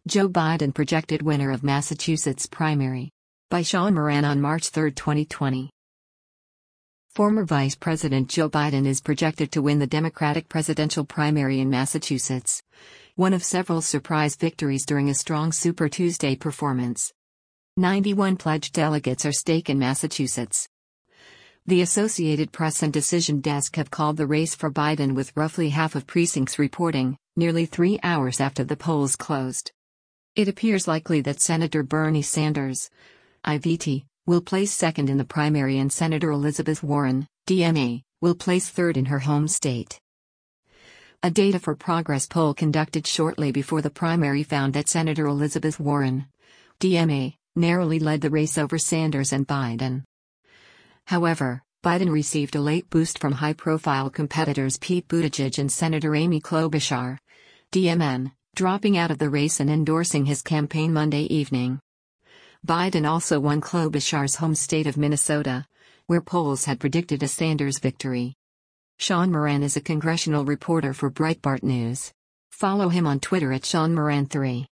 Joe Biden projected winner of Massachusetts primary. By Sean Moran on March 3, 2020. Former Vice President Joe Biden is projected to win the Democratic presidential primary in Massachusetts, one of several surprise victories during a strong Super Tuesday performance. 91 pledged delegates are stake in Massachusetts. The Associated Press and Decision Desk have called the race for Biden with roughly half of precincts reporting, nearly 3 hours after the polls closed. It appears likely that Senator Bernie Sanders, IVT, will place second in the primary and Senator Elizabeth Warren, DMA, will place third in her home state. A Data for Progress poll conducted shortly before the primary found that Senator Elizabeth Warren, DMA, narrowly led the race over Sanders and Biden. However, Biden received a late boost from high-profile competitors Pete Buttigieg and Senator Amy Klobuchar, DMN, dropping out of the race and endorsing his campaign Monday evening. Biden also won Klobuchar's home state of Minnesota, where polls had predicted a Sanders victory. Sean Moran is a congressional reporter for Breitbart News. Follow him on Twitter at SeanMoran3.